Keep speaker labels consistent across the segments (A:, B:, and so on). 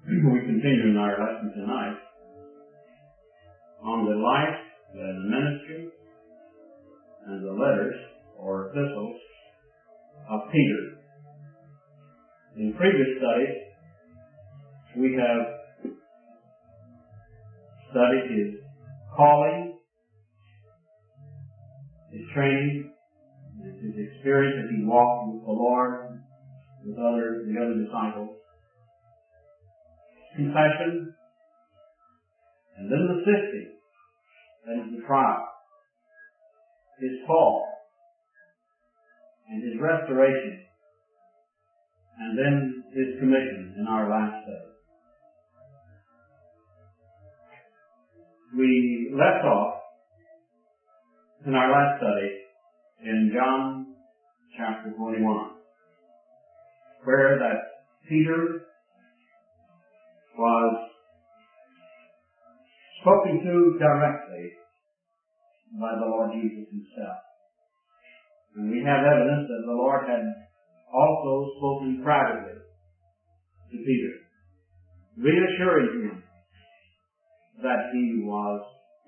A: We continue in our lesson tonight on the life, the ministry, and the letters or epistles of Peter. In previous studies, we have studied his calling, his training, his experience as he walked with the Lord, with the other disciples, confession, and then the sifting, that is the trial, his fall, and his restoration, and then his commission in our last study. We left off in our last study in John chapter 21, where that Peter was spoken to directly by the Lord Jesus himself. And we have evidence that the Lord had also spoken privately to Peter, reassuring him that he was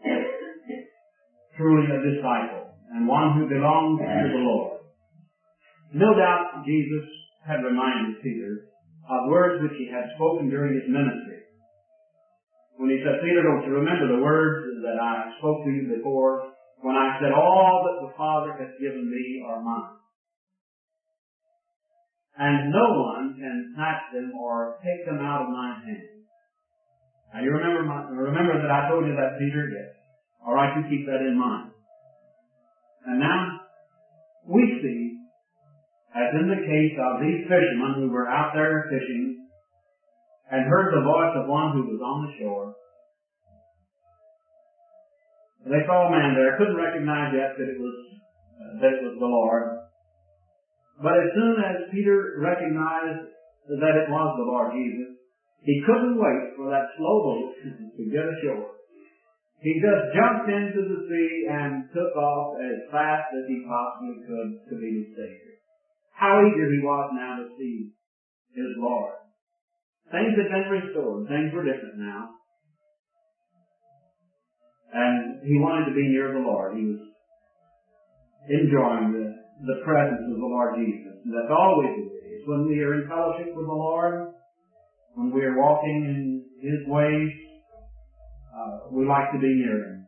A: truly a disciple and one who belonged to the Lord. No doubt Jesus had reminded Peter of words which he had spoken during his ministry. When he said, Peter, don't you remember the words that I spoke to you before when I said, all that the Father has given me are mine, and no one can snatch them or take them out of my hand. Now you remember that I told you that, Peter? Yes. All right, you keep that in mind. And now we see, as in the case of these fishermen who were out there fishing and heard the voice of one who was on the shore, they saw a man there, couldn't recognize yet that it was the Lord. But as soon as Peter recognized that it was the Lord Jesus, he couldn't wait for that slow boat to get ashore. He just jumped into the sea and took off as fast as he possibly could to be his Savior. How eager he was now to see his Lord. Things had been restored. Things were different now. And he wanted to be near the Lord. He was enjoying the presence of the Lord Jesus. And that's always the way. It's when we are in fellowship with the Lord, when we are walking in his ways, we like to be near him.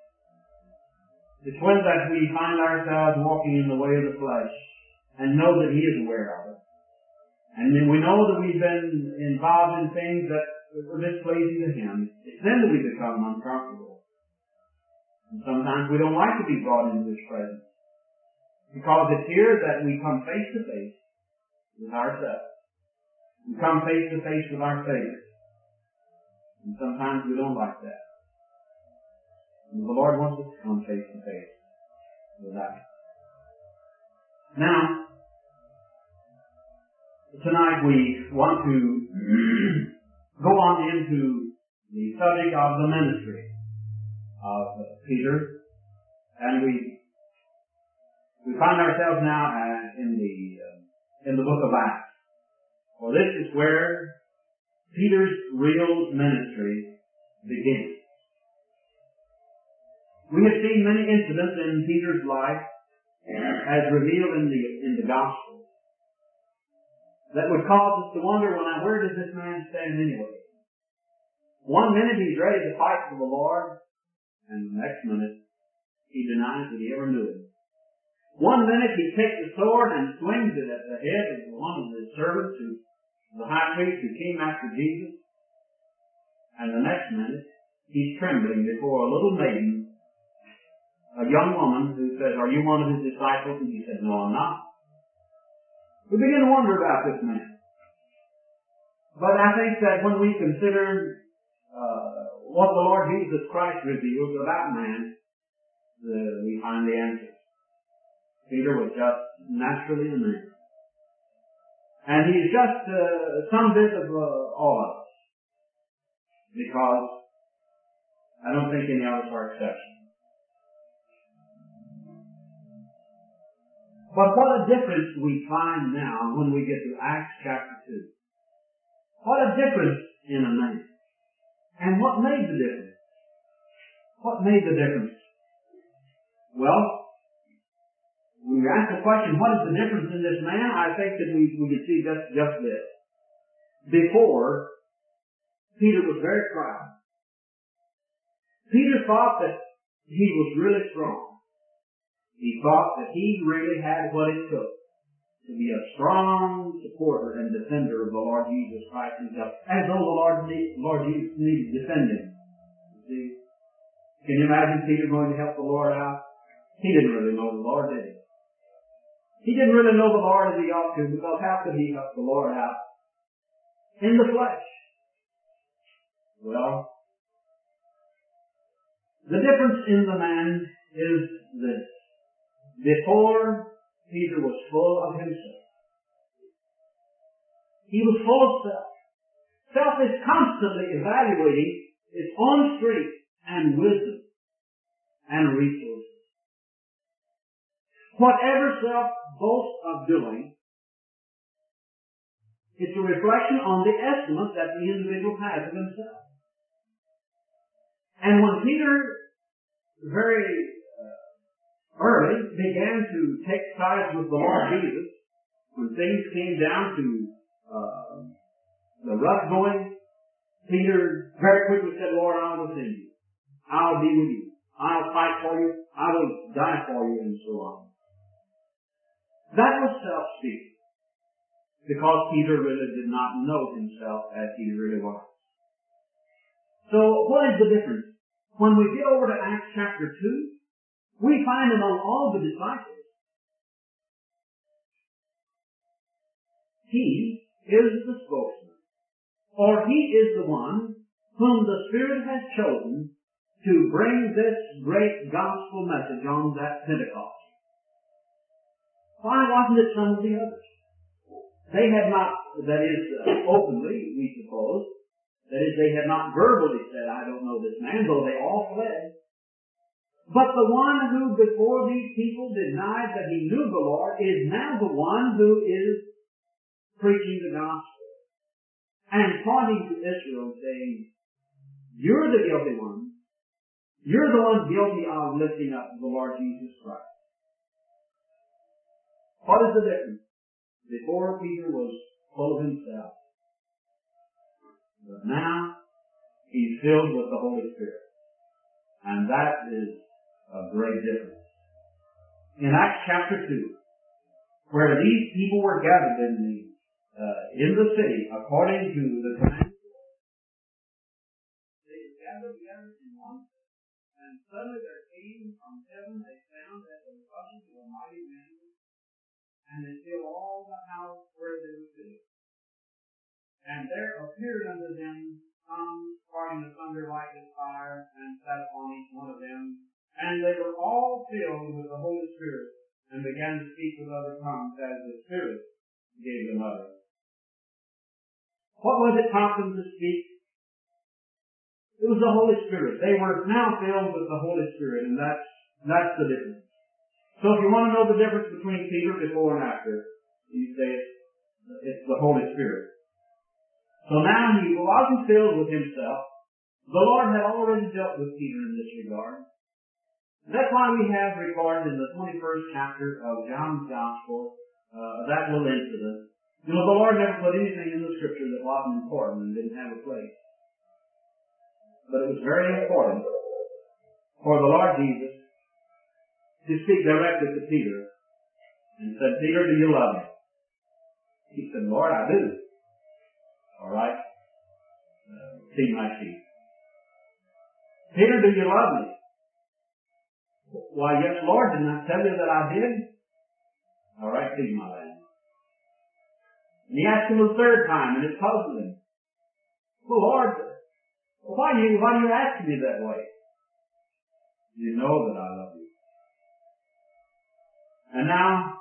A: It's when that we find ourselves walking in the way of the flesh and know that he is aware of it. And then we know that we've been involved in things that were displeasing to him. It's then that we become uncomfortable. And sometimes we don't like to be brought into his presence, because it's here that we come face to face with ourselves. We come face to face with our Savior. And sometimes we don't like that. And the Lord wants us to come face to face with that. Now, tonight we want to go on into the subject of the ministry of Peter, and we find ourselves now in the book of Acts. Well, this is where Peter's real ministry begins. We have seen many incidents in Peter's life, as revealed in the Gospel, that would cause us to wonder, well, now, where does this man stand anyway? One minute he's ready to fight for the Lord, and the next minute he denies that he ever knew him. One minute he takes the sword and swings it at the head of one of his servants, the high priest who came after Jesus, and the next minute he's trembling before a little maiden, a young woman who says, are you one of his disciples? And he said, no, I'm not. We begin to wonder about this man. But I think that when we consider what the Lord Jesus Christ reveals about man, we find the answer. Peter was just naturally a man. And he's just some bit of all of us. Because I don't think any of us are exceptions. But what a difference we find now when we get to Acts chapter 2. What a difference in a man. And what made the difference? What made the difference? Well, when we ask the question, what is the difference in this man? I think that we could see just this. Before, Peter was very proud. Peter thought that he was really strong. He thought that he really had what it took to be a strong supporter and defender of the Lord Jesus Christ himself, as though the Lord Jesus needed defending. You see? Can you imagine Peter going to help the Lord out? He didn't really know the Lord, did he? He didn't really know the Lord as he ought to, because how could he help the Lord out in the flesh? Well, the difference in the man is this. Before, Peter was full of himself. He was full of self. Self is constantly evaluating its own strength and wisdom and resources. Whatever self boasts of doing, it's a reflection on the estimate that the individual has of himself. And when Peter very early began to take sides with the Lord Jesus, when things came down to the rough going, Peter very quickly said, Lord, I will send you. I'll be with you. I'll fight for you. I will die for you, and so on. That was self-speaking, because Peter really did not know himself as he really was. So what is the difference? When we get over to Acts chapter 2, we find among all the disciples, he is the spokesman, or he is the one whom the Spirit has chosen to bring this great gospel message on that Pentecost. Why wasn't it some of the others? They had not, that is, openly, we suppose, that is, they had not verbally said, I don't know this man, though they all fled. But the one who before these people denied that he knew the Lord is now the one who is preaching the gospel and pointing to Israel, saying, you're the guilty one. You're the one guilty of lifting up the Lord Jesus Christ. What is the difference? Before, Peter was full of himself. But now, he's filled with the Holy Spirit. And that is a great difference. In Acts chapter 2, where these people were gathered in the city, according to the command of the Lord, they were gathered together in one place, and suddenly there came from heaven a sound as of the rushing of a mighty wind, and it filled all the house where they were sitting. And there appeared unto them tongues parting asunder like a fire, and sat upon each one of them. And they were all filled with the Holy Spirit, and began to speak with other tongues as the Spirit gave them utterance. What was it prompting them to speak? It was the Holy Spirit. They were now filled with the Holy Spirit, and that's the difference. So if you want to know the difference between Peter before and after, you say it's the Holy Spirit. So now he wasn't filled with himself. The Lord had already dealt with Peter in this regard. And that's why we have recorded in the 21st chapter of John's Gospel that little incident. You know, the Lord never put anything in the Scripture that wasn't important and didn't have a place. But it was very important for the Lord Jesus to speak directly to Peter and said, Peter, do you love me? He said, Lord, I do. All right? Feed my sheep. Peter, do you love me? Why, yes, Lord, didn't I tell you that I did? All right, feed my lamb. And he asked him a third time, and it puzzled him. Well, Lord, why do you ask me that way? You know that I love you. And now,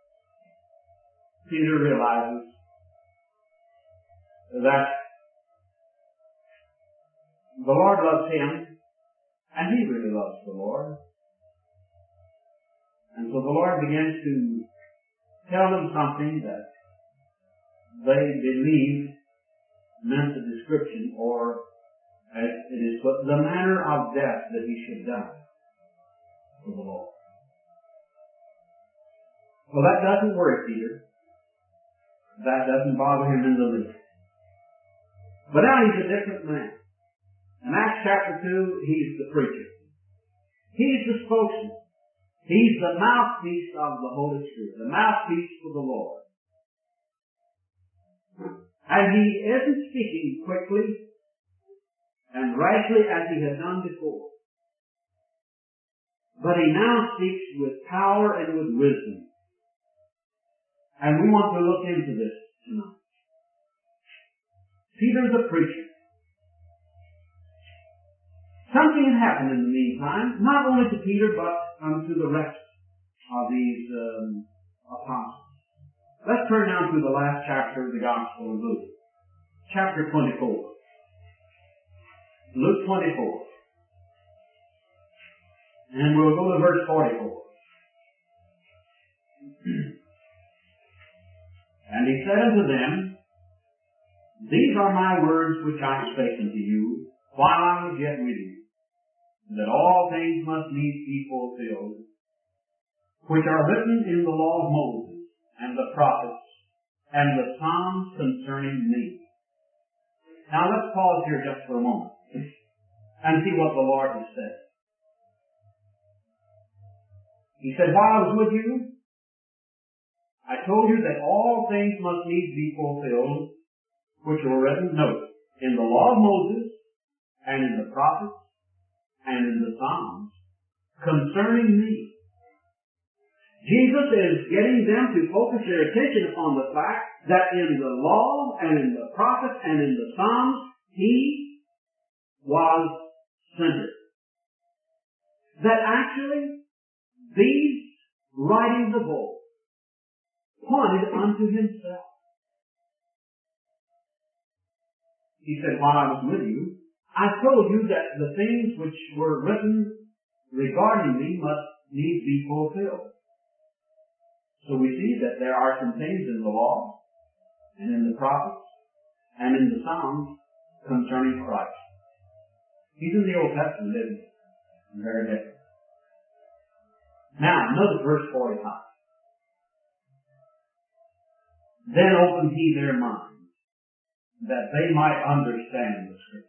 A: Peter realizes that the Lord loves him, and he really loves the Lord. And so the Lord begins to tell them something that they believed meant the description, or as it is put, the manner of death that he should die for the Lord. Well, that doesn't worry Peter. That doesn't bother him in the least. But now he's a different man. In Acts chapter 2, he's the preacher. He's the spokesman. He's the mouthpiece of the Holy Spirit, the mouthpiece for the Lord. And he isn't speaking quickly and rashly as he had done before. But he now speaks with power and with wisdom. And we want to look into this tonight. Peter's a preacher. Something had happened in the meantime, not only to Peter, but to the rest of these apostles. Let's turn now to the last chapter of the Gospel of Luke. Chapter 24. Luke 24. And we'll go to verse 44. And he said unto them, These are my words which I spake unto you, while I was yet with you, that all things must needs be fulfilled, which are written in the law of Moses, and the prophets, and the Psalms concerning me. Now let's pause here just for a moment, and see what the Lord has said. He said, while I was with you, I told you that all things must needs be fulfilled, which were written, note, in the law of Moses, and in the prophets, and in the Psalms, concerning me. Jesus is getting them to focus their attention upon the fact that in the law, and in the prophets, and in the Psalms, he was centered. That actually, these writings of old pointed unto himself. He said, while I was with you, I told you that the things which were written regarding me must needs be fulfilled. So we see that there are some things in the law, and in the prophets, and in the Psalms concerning Christ. He's in the Old Testament, isn't he? Very different. Now, notice verse 45. Then opened he their minds, that they might understand the Scripture.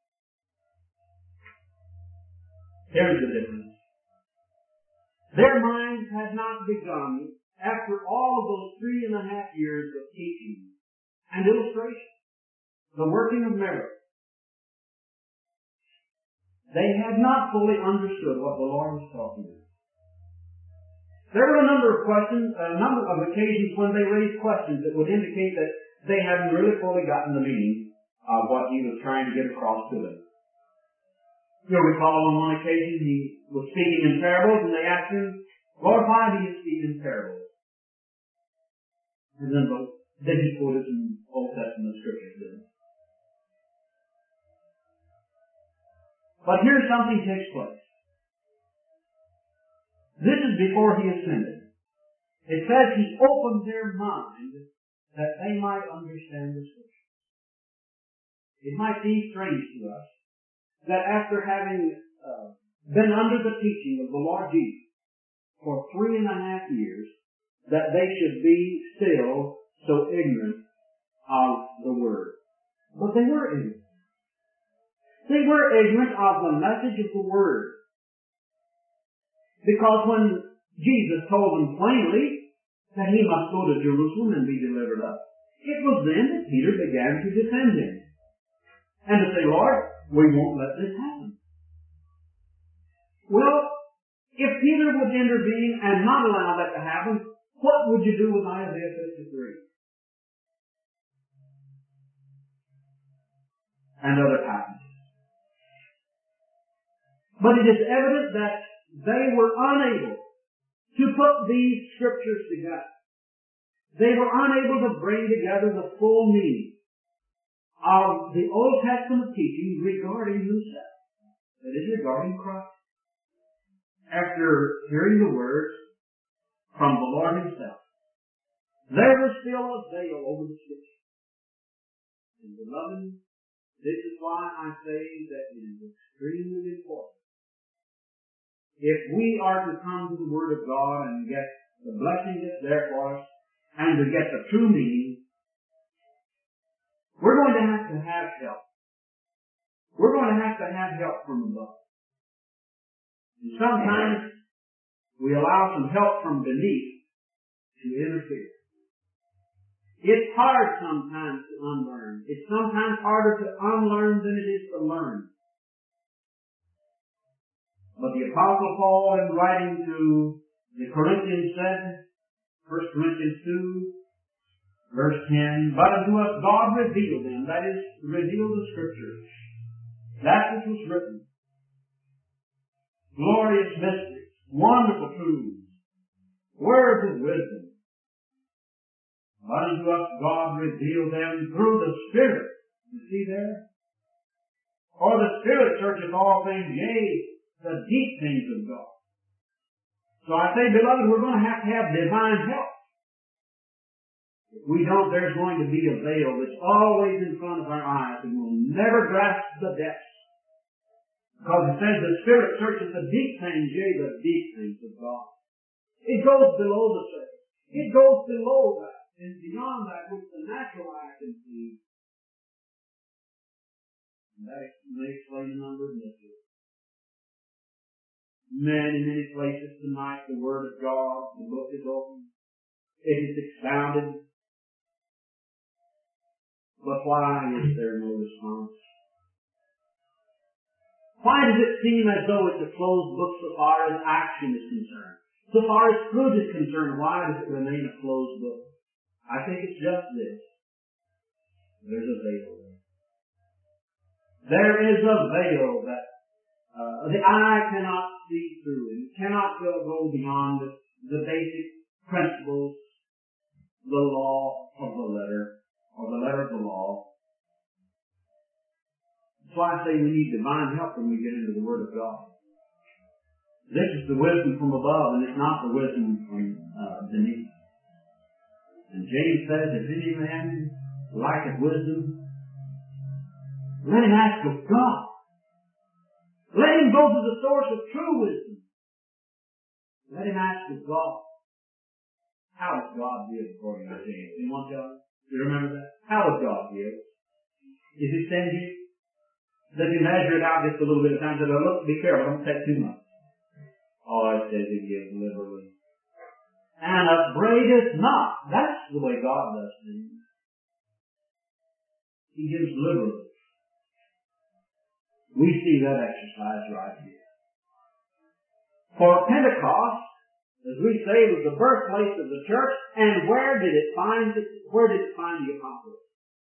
A: Here's the difference. Their minds had not begun after all of those 3.5 years of teaching and illustration, the working of miracles. They had not fully understood what the Lord was talking about. There were a number of occasions when they raised questions that would indicate that they hadn't really fully gotten the meaning of what he was trying to get across to them. You'll recall on one occasion he was speaking in parables, and they asked him, Lord, why do you speak in parables? And then he quoted some Old Testament scriptures to them. But here something takes place. This is before he ascended. It says he opened their mind that they might understand the Scripture. It might seem strange to us that after having been under the teaching of the Lord Jesus for 3.5 years, that they should be still so ignorant of the Word. But they were ignorant. They were ignorant of the message of the Word. Because when Jesus told them plainly that he must go to Jerusalem and be delivered up, it was then that Peter began to defend him. And to say, Lord, we won't let this happen. Well, if Peter would intervene and not allow that to happen, what would you do with Isaiah 53? And other passages. But it is evident that they were unable to put these scriptures together. They were unable to bring together the full meaning of the Old Testament teaching regarding himself. That is, regarding Christ. After hearing the words from the Lord himself, there was still a veil over the Scripture. And beloved, this is why I say that it is extremely important. If we are to come to the Word of God and get the blessing that's there for us, and to get the true meaning, we're going to have help. We're going to have help from above. And sometimes we allow some help from beneath to interfere. It's hard sometimes to unlearn. It's sometimes harder to unlearn than it is to learn. But the Apostle Paul, in writing to the Corinthians, said, 1 Corinthians 2, verse 10, but unto us God revealed them, that is, revealed the Scriptures, that which was written. Glorious mysteries, wonderful truths, words of wisdom. But unto us God revealed them through the Spirit. You see there? For the Spirit searcheth all things, yea, the deep things of God. So I say, beloved, we're going to have divine help. If we don't, there's going to be a veil that's always in front of our eyes and we'll never grasp the depths. Because it says the Spirit searches the deep things, yea, the deep things of God. It goes below the surface. It goes below that and beyond that which the natural eye can see. And that may explain a number of mysteries. Many places tonight the Word of God, the book is open. It is expounded. But why is there no response? Why does it seem as though it's a closed book so far as action is concerned? So far as fruit is concerned, why does it remain a closed book? I think it's just this. There's a veil there. There is a veil that the eye cannot see through and cannot go beyond the basic principles, the law of the letter, or the letter of the law. That's why I say we need divine help when we get into the Word of God. This is the wisdom from above, and it's not the wisdom from beneath. And James says, if any man lacketh wisdom, let him ask of God. Let him go to the source of true wisdom. Let him ask of God. How does God give according to James? Anyone tell me? Do you remember that? How does God give? Is he stingy? Does he measure it out just a little bit of time? Says, oh, look, be careful, don't take too much. Oh, it says he gives liberally. And upbraideth not. That's the way God does things. He gives liberally. We see that exercise right here. For Pentecost, as we say, was the birthplace of the church, and where did it find the apostles?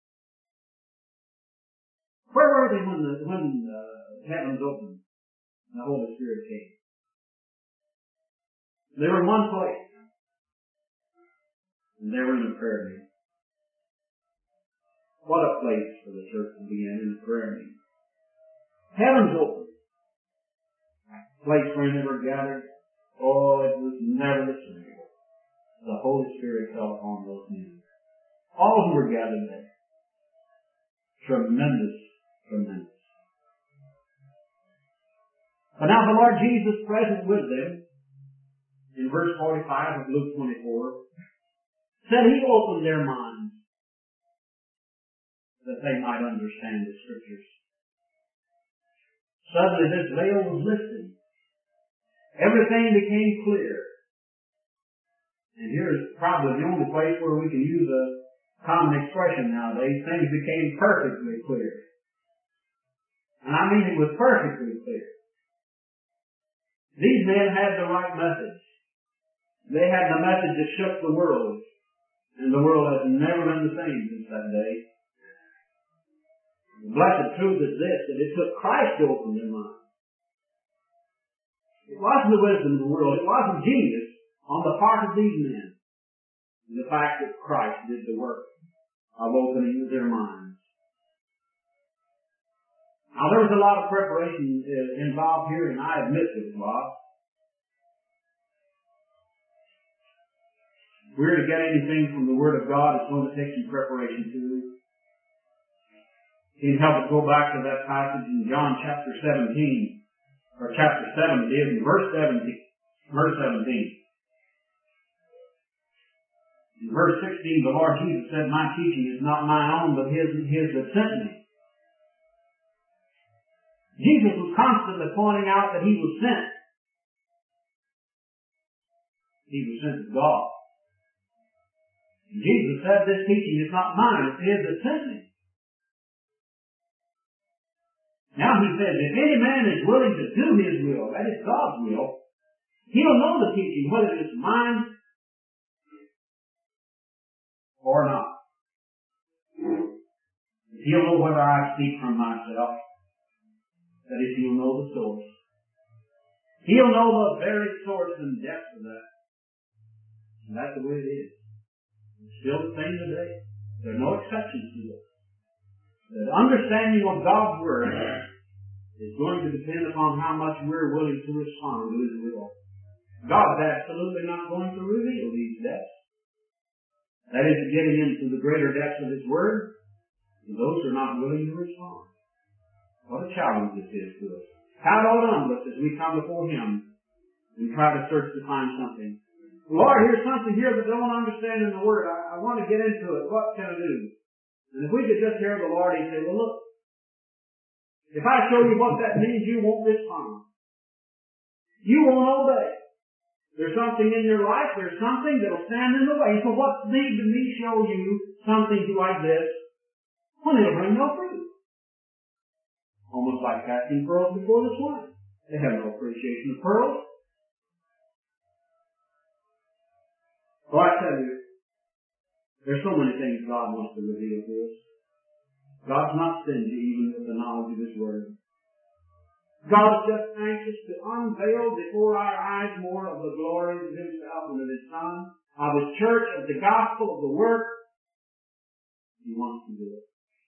A: Where were they when the heavens opened and the Holy Spirit came? They were in one place. And they were in a prayer meeting. What a place for the church to be in a prayer meeting. Heaven's open. Place where they were gathered. Oh, it was never the same. The Holy Spirit fell upon those men. All who were gathered there. Tremendous. But now the Lord Jesus present with them, in verse 45 of Luke 24, said he opened their minds that they might understand the Scriptures. Suddenly this veil was lifted. Everything became clear. And here is probably the only place where we can use a common expression nowadays. Things became perfectly clear. And I mean it was perfectly clear. These men had the right message. They had the message that shook the world. And the world has never been the same since that day. The blessed truth is this, that it took Christ to open their minds. It wasn't the wisdom of the world. It wasn't genius on the part of these men. The fact that Christ did the work of opening their minds. Now there was a lot of preparation involved here, and I admit it was. If we're to get anything from the Word of God, it's going to take some preparation too. He'd help us go back to that passage in John chapter 17, or chapter 7 it is, in verse 17. In verse 16, the Lord Jesus said, my teaching is not my own, but His that sent me. Jesus was constantly pointing out that He was sent. He was sent of God. And Jesus said, this teaching is not mine, it's His that sent me. Now He says, if any man is willing to do His will, that is God's will, he'll know the teaching, whether it's mine or not. He'll know whether I speak from myself. That is, he'll know the source. He'll know the very source and depth of that. And that's the way it is. It's still the same today. There are no exceptions to this. The understanding of God's Word is going to depend upon how much we're willing to respond to His will. God's absolutely not going to reveal these depths. That is, getting into the greater depths of His Word, and those are not willing to respond. What a challenge this is to us. How it ought to humble us as we come before Him and try to search to find something. Lord, here's something here that I don't understand in the Word. I want to get into it. What can I do? And if we could just hear the Lord, He'd say, well, look, if I show you what that means, you won't respond. You won't obey. There's something in your life, there's something that'll stand in the way. So what's need to me show you something like this when it'll bring no fruit? Almost like casting pearls before the swine. They have no appreciation of pearls. Well, I tell you, there's so many things God wants to reveal to us. God's not stingy even with the knowledge of His Word. God is just anxious to unveil before our eyes more of the glories of Himself and of His Son, of His church, of the gospel, of the work. He wants to do it.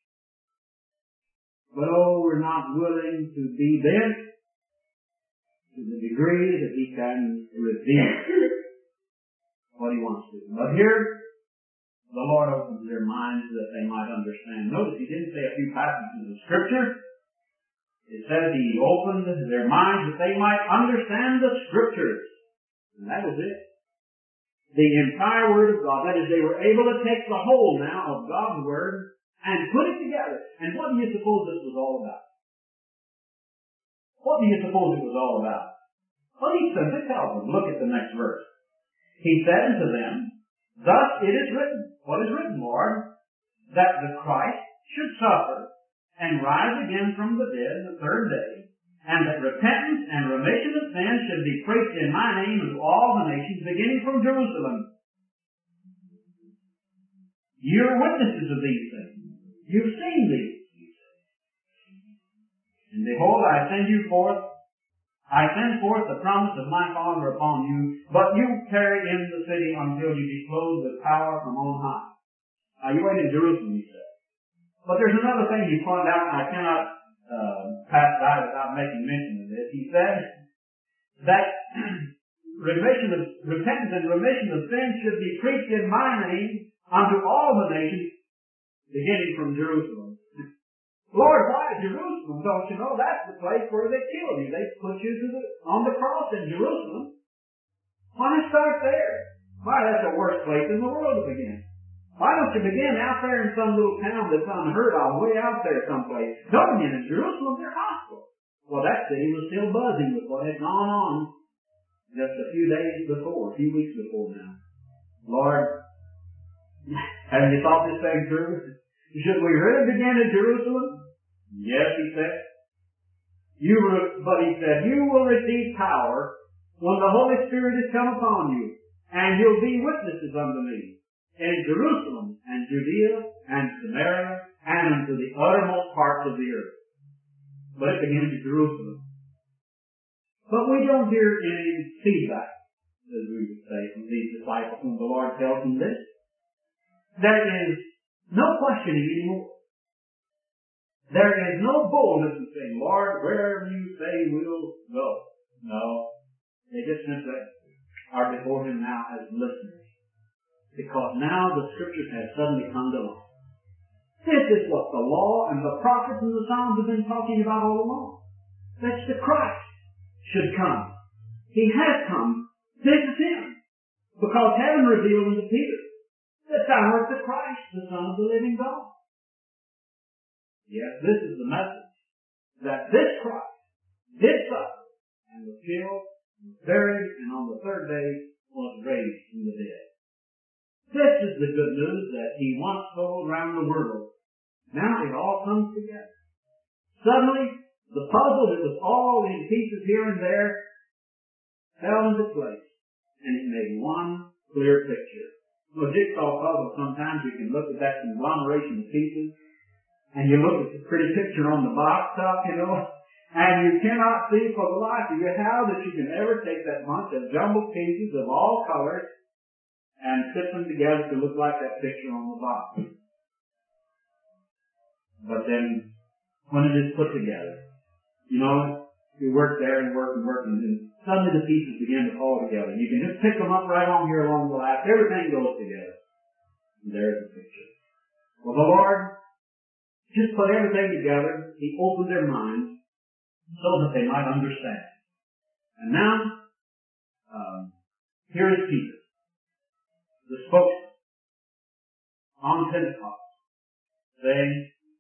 A: But oh, we're not willing to be bent to the degree that He can reveal what He wants to. But here, the Lord opens their minds that they might understand. Notice He didn't say a few passages of Scripture. It says He opened their minds that they might understand the Scriptures. And that was it. The entire Word of God. That is, they were able to take the whole now of God's Word and put it together. And what do you suppose this was all about? What do you suppose it was all about? Well, He simply tells them. Look at the next verse. He said unto them, thus it is written. What is written, Lord? That the Christ should suffer and rise again from the dead the third day, and that repentance and remission of sins should be preached in my name to all the nations, beginning from Jerusalem. You're witnesses of these things. You've seen these. And behold, I send forth the promise of my Father upon you, but you tarry in the city until you be clothed with power from on high. You wait in Jerusalem, He said. But there's another thing He pointed out, and I cannot pass by without making mention of this. He said that repentance and remission of sins should be preached in my name unto all the nations, beginning from Jerusalem. Lord, why Jerusalem? Don't you know that's the place where they killed you? They put you on the cross in Jerusalem. Why not start there? Why, that's the worst place in the world to begin. Why don't you begin out there in some little town that's unheard of, way out there someplace? Don't begin in Jerusalem, they're hostile. Well, that city was still buzzing with what had gone on just a few days before, a few weeks before now. Lord, have you thought this thing through? Should we really begin in Jerusalem? Yes, He said. But He said, you will receive power when the Holy Spirit is come upon you, and you'll be witnesses unto me in Jerusalem and Judea and Samaria and unto the uttermost parts of the earth. But it begins in Jerusalem. But we don't hear any feedback, as we would say, from these disciples when the Lord tells them this. There is no questioning anymore. There is no boldness in saying, Lord, wherever you say we'll go. No. They just simply are before Him now as listeners. Because now the Scriptures have suddenly come to life. This is what the law and the prophets and the Psalms have been talking about all along. That the Christ should come. He has come. This is Him. Because heaven revealed unto Peter that thou art the Christ, the Son of the living God. Yes, this is the message. That this Christ did suffer and was killed, was buried, and on the third day was raised from the dead. This is the good news that He once told around the world. Now it all comes together. Suddenly, the puzzle that was all in pieces here and there fell into place, and it made one clear picture. A jigsaw puzzle, sometimes you can look at that conglomeration of pieces, and you look at the pretty picture on the box top, and you cannot see for the life of you how that you can ever take that bunch of jumbled pieces of all colors and fit them together to look like that picture on the box. But then, when it is put together, you work there and work and work, and then suddenly the pieces begin to fall together. You can just pick them up right on here along the lap. Everything goes together. And there's the picture. Well, the Lord just put everything together. He opened their minds so that they might understand. And now, here is Peter, the spokesman on Pentecost, saying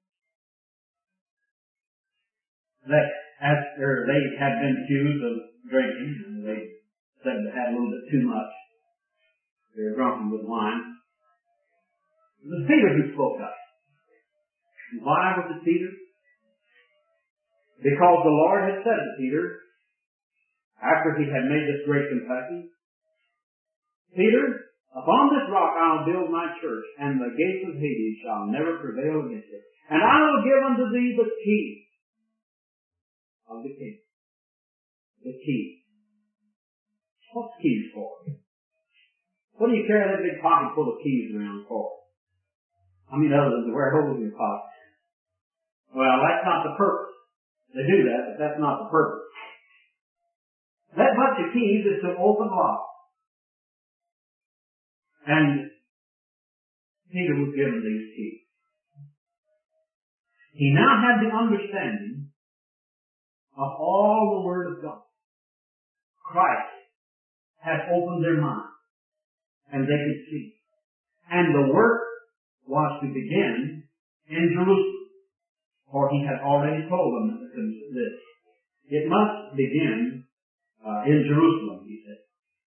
A: that after they had been accused of drinking, and they said they had a little bit too much, they were drunken with wine, it was Peter who spoke up. And why was it Peter? Because the Lord had said to Peter, after he had made this great confession, Peter, upon this rock I'll build my church, and the gates of Hades shall never prevail against it. And I will give unto thee the keys of the kingdom. The keys. What's keys for? What do you carry that big pocket full of keys around for? Other than to wear holes in your pocket. Well, that's not the purpose. They do that, but that's not the purpose. That bunch of keys is to open locks. And Peter was given these keys. He now had the understanding of all the Word of God. Christ had opened their minds, and they could see. And the work was to begin in Jerusalem, for He had already told them this. It must begin in Jerusalem, He said.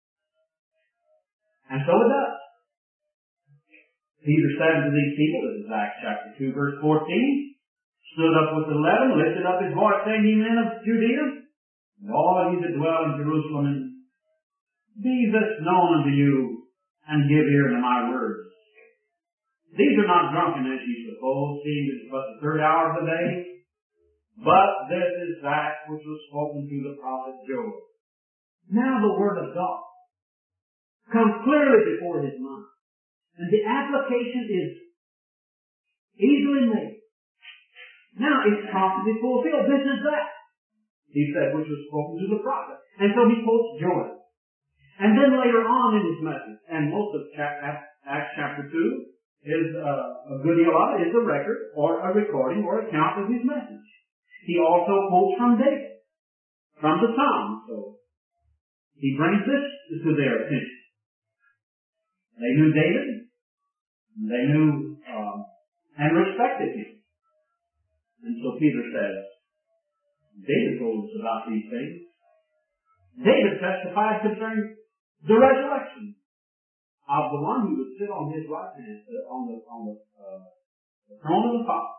A: And so it does. Peter said to these people, this is Acts chapter 2, verse 14, stood up with the 11, lifted up his voice, saying, Ye men of Judea, and all of you that dwell in Jerusalem, and be this known unto you, and give ear to my words. These are not drunken as ye suppose, seeing it is but the third hour of the day, but this is that which was spoken through the prophet Joel. Now the Word of God comes clearly before his mind, and the application is easily made. Now it's promptly fulfilled. This is that, he said, which was spoken to the prophet. And so he quotes Joel. And then later on in his message, and most of Acts chapter 2 is a good deal of it is a record or a recording or account of his message. He also quotes from David, from the Psalms. So he brings this to their attention. They knew David. They knew and respected him. And so Peter says, David told us about these things. David testified concerning the resurrection of the one who would sit on his right hand, on the throne of the Father.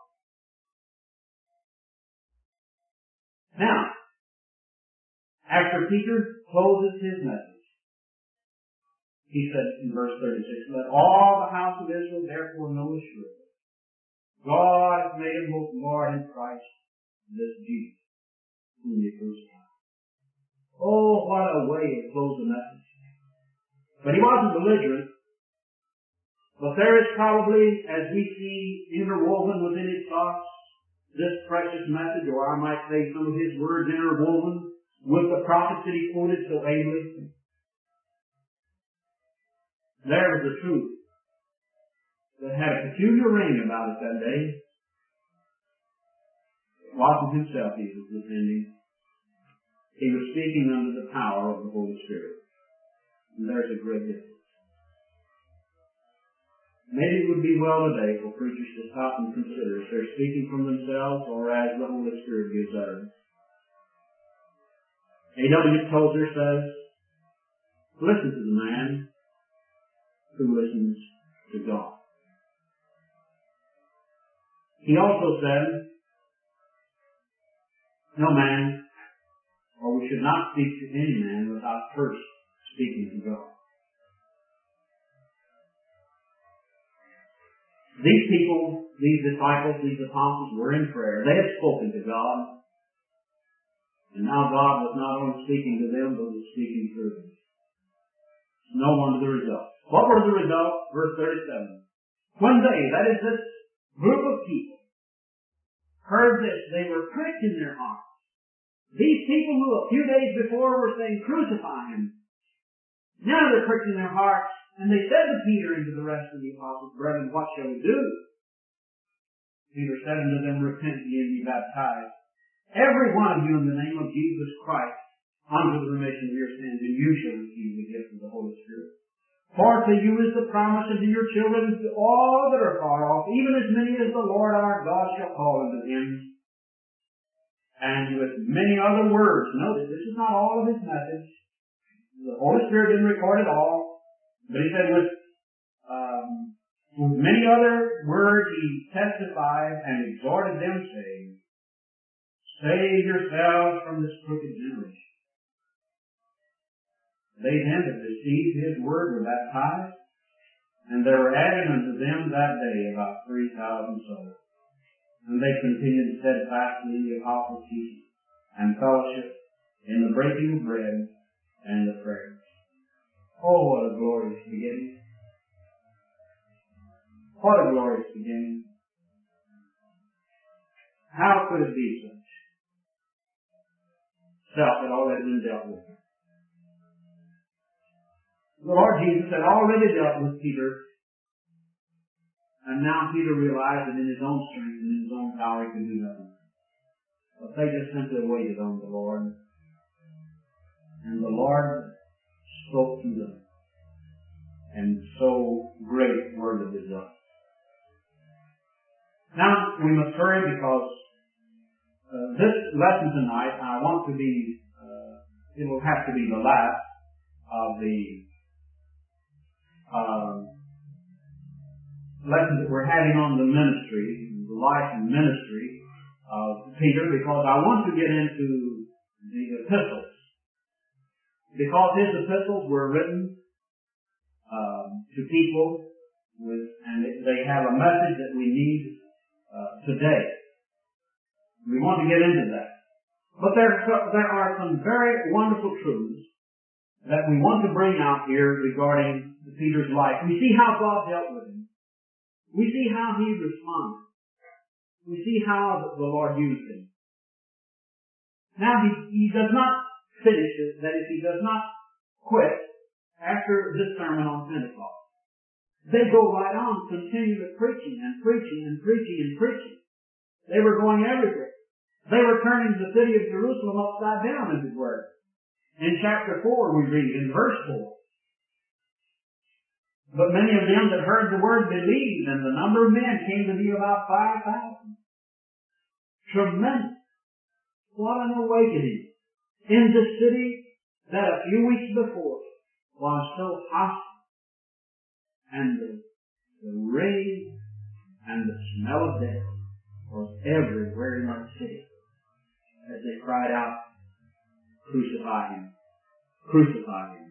A: Now, after Peter closes his message, he said in verse 36, Let all the house of Israel therefore know assuredly, God hath made him both Lord and Christ, this Jesus, whom ye crucified. Oh, what a way to close the message. But he wasn't belligerent. But there is probably, as we see interwoven within his thoughts, this precious message, or I might say some of his words interwoven with the prophets that he quoted so ably. There was the truth that had a peculiar ring about it that day. It wasn't himself he was defending. He was speaking under the power of the Holy Spirit. And there's a great difference. Maybe it would be well today for preachers to stop and consider if they're speaking from themselves or as the Holy Spirit gives utterance. A.W. Tozer says, listen to the man who listens to God. He also said, no man, or we should not speak to any man without first speaking to God. These people, these disciples, these apostles were in prayer. They had spoken to God. And now God was not only speaking to them, but was speaking through them. No wonder the result. What was the result? Verse 37. When they, that is this group of people, heard this, they were pricked in their hearts. These people who a few days before were saying, crucify him. Now they're pricked in their hearts. And they said to Peter and to the rest of the apostles, brethren, what shall we do? Peter said unto them, repent ye and be baptized, every one of you in the name of Jesus Christ, unto the remission of your sins, and you shall receive the gift of the Holy Spirit. For to you is the promise, and to your children, and to all that are far off, even as many as the Lord our God shall call unto him. And with many other words. Notice, this is not all of his message. The Holy Spirit didn't record it all. But he said with many other words he testified and exhorted them, saying, save yourselves from this crooked generation. They then that received his word were baptized, and there were added unto them that day about 3,000 souls. And they continued steadfastly in the apostles' teaching and fellowship, in the breaking of bread and the prayers. Oh, what a glorious beginning. What a glorious beginning. How could it be such? Self had already been dealt with. The Lord Jesus had already dealt with Peter, and now Peter realized that in his own strength and in his own power he could do nothing. But they just simply waited on the Lord, and the Lord spoke to them. And so great were the results. Now, we must hurry because this lesson tonight, I want to be, it will have to be the last of the lessons that we're having on the ministry, the life and ministry of Peter, because I want to get into the epistles. Because his epistles were written to people and they have a message that we need today. We want to get into that. But there are some very wonderful truths that we want to bring out here regarding Peter's life. We see how God dealt with him. We see how he responded. We see how the Lord used him. Now he does not finish it, that is, he does not quit after this sermon on Pentecost. They go right on, continually preaching and preaching and preaching and preaching. They were going everywhere. They were turning the city of Jerusalem upside down, as it were. In chapter 4 we read, in verse 4, but many of them that heard the word believed, and the number of men came to be about 5,000. Tremendous. What an awakening in the city that a few weeks before was so hostile, and the rain and the smell of death was everywhere in that city as they cried out, crucify him, crucify him.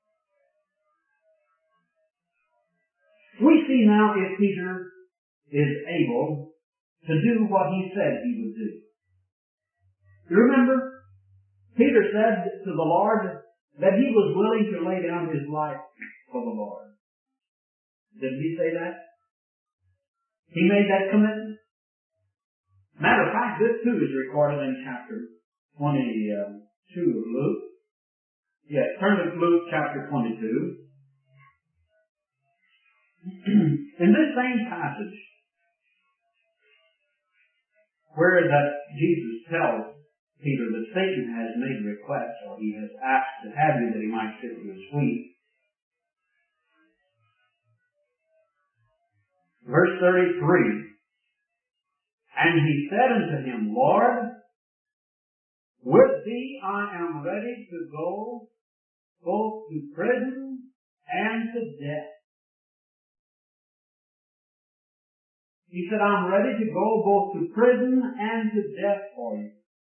A: We see now if Peter is able to do what he said he would do. You remember, Peter said to the Lord that he was willing to lay down his life for the Lord. Didn't he say that? He made that commitment. Matter of fact, this too is recorded in chapter 22 of Luke. Yes, turn to Luke chapter 22. In this same passage, where that Jesus tells Peter that Satan has made a request, or he has asked to have you that he might sit to his feet, verse 33, and he said unto him, Lord, with thee I am ready to go both to prison and to death. He said, I'm ready to go both to prison and to death for you.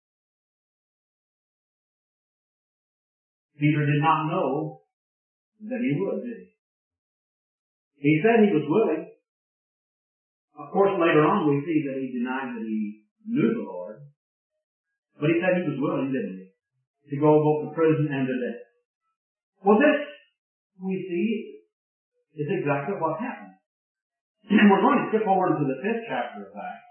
A: Peter did not know that he would, did he? He said he was willing. Of course, later on we see that he denied that he knew the Lord. But he said he was willing, didn't he? To go both to prison and to death. Well, this, we see, is exactly what happened. And we're going to skip over to the 5th chapter of Acts.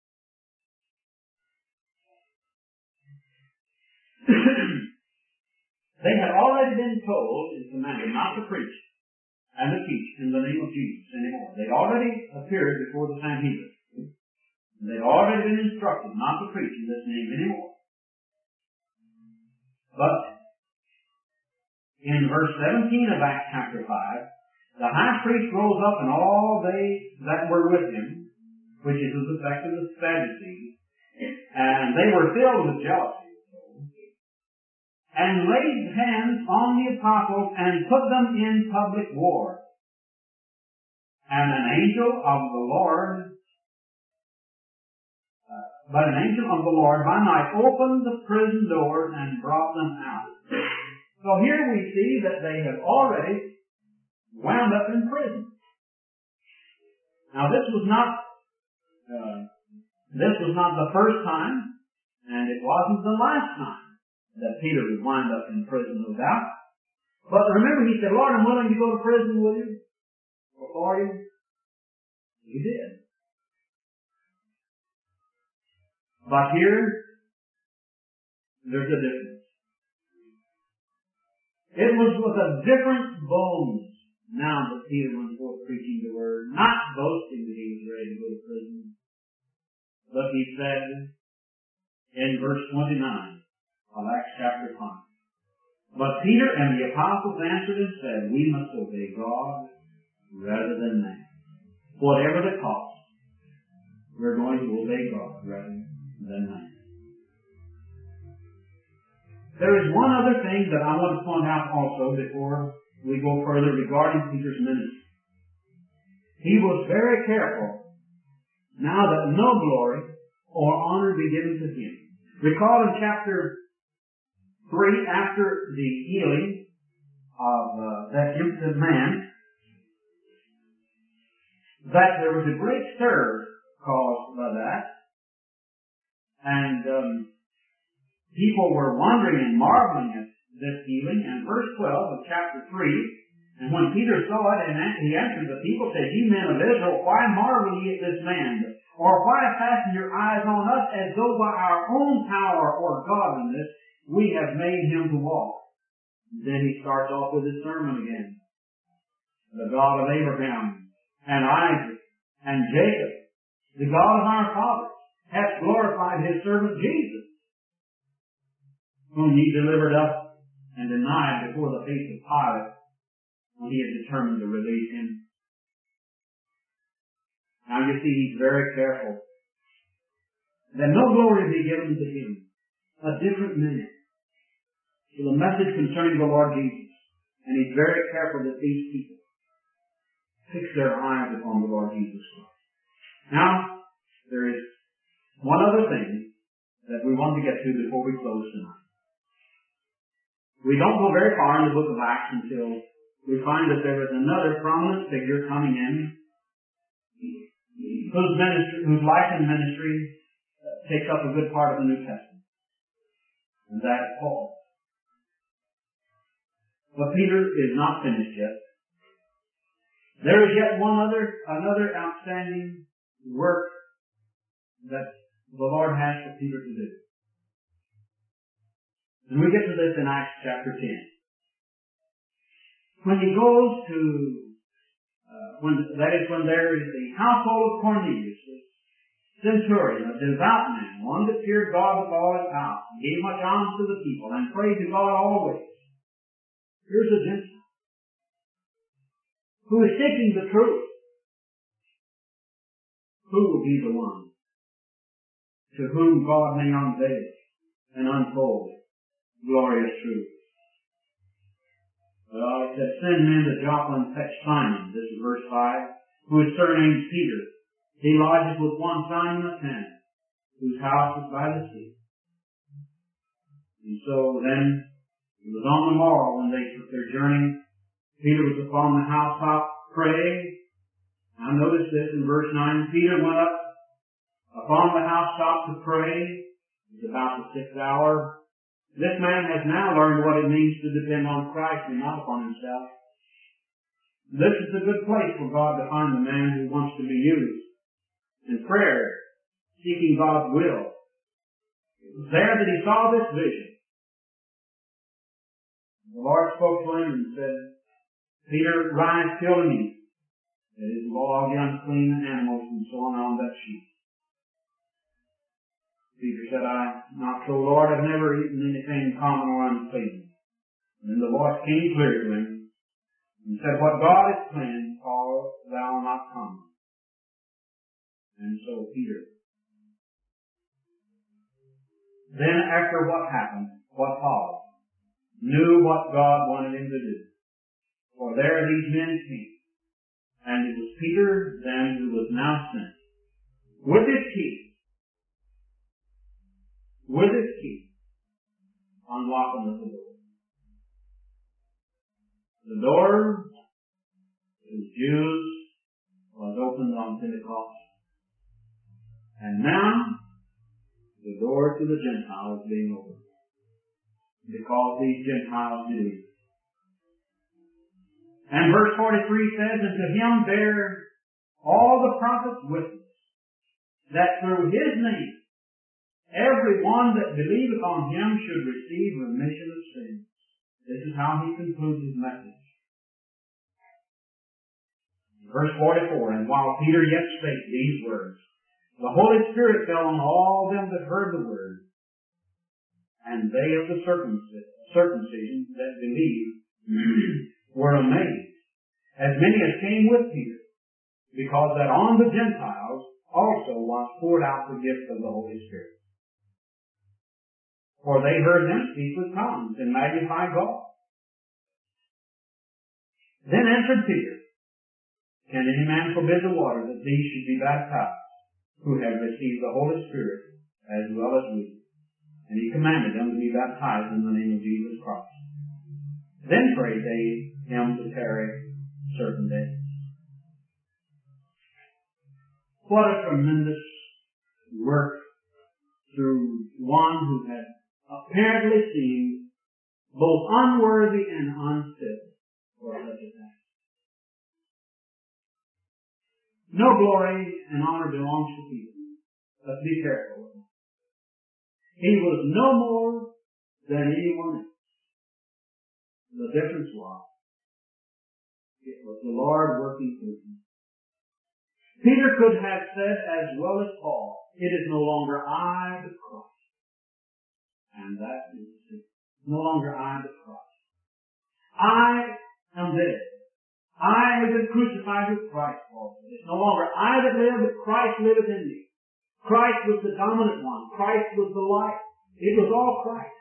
A: They had already been told and commanded not to preach and to teach in the name of Jesus anymore. They'd already appeared before the Sanhedrin. They'd already been instructed not to preach in this name anymore. But in verse 17 of Acts chapter 5, the high priest rose up and all they that were with him, which is the sect of the Sadducees, and they were filled with jealousy, and laid hands on the apostles and put them in public war. And an angel of the Lord by night opened the prison doors and brought them out. So here we see that they have already wound up in prison. Now this was not the first time, and it wasn't the last time that Peter would wind up in prison, no doubt. But remember, he said, Lord, I'm willing to go to prison with you, or for you. He did. But here, there's a difference. It was with a different bones now that Peter went forth preaching the word, not boasting that he was ready to go to prison. But he said in verse 29 of Acts chapter 5, but Peter and the apostles answered and said, we must obey God rather than man. Whatever the cost, we're going to obey God rather than man. There is one other thing that I want to point out also before we go further regarding Peter's ministry. He was very careful now that no glory or honor be given to him. Recall in chapter 3, after the healing of that impotent man, that there was a great stir caused by that, and people were wondering and marveling at this healing. And verse 12 of chapter 3, and when Peter saw it, and he answered the people, said, ye men of Israel, why marvel ye at this man? Or why fasten your eyes on us as though by our own power or godliness we have made him to walk? Then he starts off with his sermon again. The God of Abraham and Isaac and Jacob, the God of our fathers, hath glorified his servant Jesus, whom ye delivered up and denied before the face of Pilate when he had determined to release him. Now you see, he's very careful that no glory be given to him, a different man, to the message concerning the Lord Jesus. And he's very careful that these people fix their eyes upon the Lord Jesus Christ. Now, there is one other thing that we want to get to before we close tonight. We don't go very far in the book of Acts until we find that there is another prominent figure coming in whose life and ministry takes up a good part of the New Testament. And that is Paul. But Peter is not finished yet. There is yet another outstanding work that the Lord has for Peter to do. And we get to this in Acts chapter 10. When he goes to when there is the household of Cornelius, centurion, a devout man, one that feared God with all his house, and gave much alms to the people, and prayed to God always. Here's a Gentile who is seeking the truth. Who will be the one to whom God may unveil and unfold glorious truth? Well, it says, send men to Joppa and fetch Simon, this is verse 5, who is surnamed Peter. He lodges with one Simon of Tanna, whose house is by the sea. And so then, it was on the morrow when they took their journey. Peter was upon the housetop praying. Now notice this in verse 9. Peter went up upon the housetop to pray. It was about the 6th hour. This man has now learned what it means to depend on Christ and not upon himself. This is a good place for God to find the man who wants to be used in prayer, seeking God's will. It was there that he saw this vision. The Lord spoke to him and said, Peter, rise, kill and eat. That is, all the unclean animals and so on that sheep. Peter said, not so, Lord, I've never eaten anything common or unclean. And then the voice came clear to him and said, what God has planned, call thou not common. And so Peter. Then after what happened, what followed, knew what God wanted him to do. For there these men came. And it was Peter then who was now sent. With his key, unlocking the door. The door to the Jews was opened on Pentecost. And now, the door to the Gentiles is being opened. Because these Gentiles believe. And verse 43 says, and to him bear all the prophets witness, that through his name, every one that believeth on him should receive remission of sins. This is how he concludes his message. Verse 44, and while Peter yet spake these words, the Holy Spirit fell on all them that heard the word, and they of the circumcision that believed were amazed, as many as came with Peter, because that on the Gentiles also was poured out the gift of the Holy Spirit. For they heard them speak with tongues and magnify God. Then answered Peter, can any man forbid the water that these should be baptized, who have received the Holy Spirit as well as we? And he commanded them to be baptized in the name of Jesus Christ. Then prayed they him to tarry certain days. What a tremendous work through one who had apparently seemed both unworthy and unfit for such a task. No glory and honor belongs to people. Let's be careful with him. He was no more than anyone else. The difference was, it was the Lord working through him. Peter could have said as well as Paul, it is no longer I but Christ. And that is the secret. No longer I but Christ. I am dead. I have been crucified with Christ, Paul said. It's no longer I that live, but Christ liveth in me. Christ was the dominant one. Christ was the life. It was all Christ.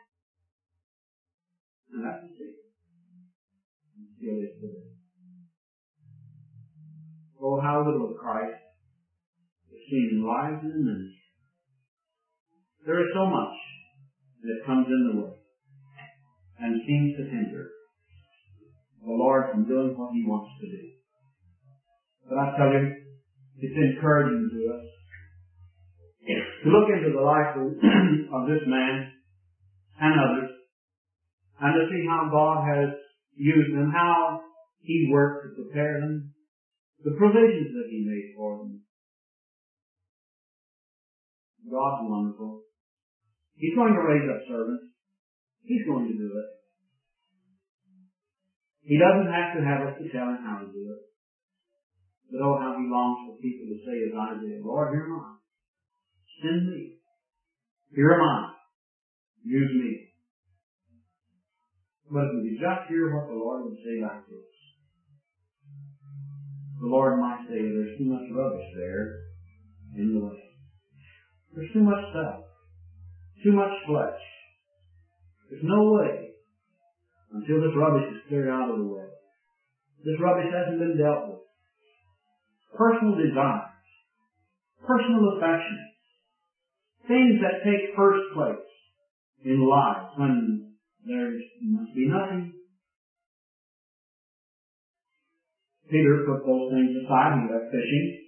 A: And that's the secret. And still is today. Oh, how little of Christ is seen in lives and in ministry. There is so much that comes in the way and seems to hinder the Lord from doing what he wants to do. But I tell you, it's encouraging to us to look into the life of this man and others and to see how God has used them, how he worked to prepare them, the provisions that he made for them. God's wonderful. He's going to raise up servants. He's going to do it. He doesn't have to have us to tell him how to do it. But oh, how he longs for people to say as Isaiah, Lord, here am I. Send me. Here am I. Use me. But if we could just hear what the Lord would say like this, the Lord might say, there's too much rubbish there in the way. There's too much stuff. Too much flesh. There's no way until this rubbish is cleared out of the way. This rubbish hasn't been dealt with. Personal desires. Personal affections. Things that take first place in life when there must be nothing. Peter put those things aside. He went fishing.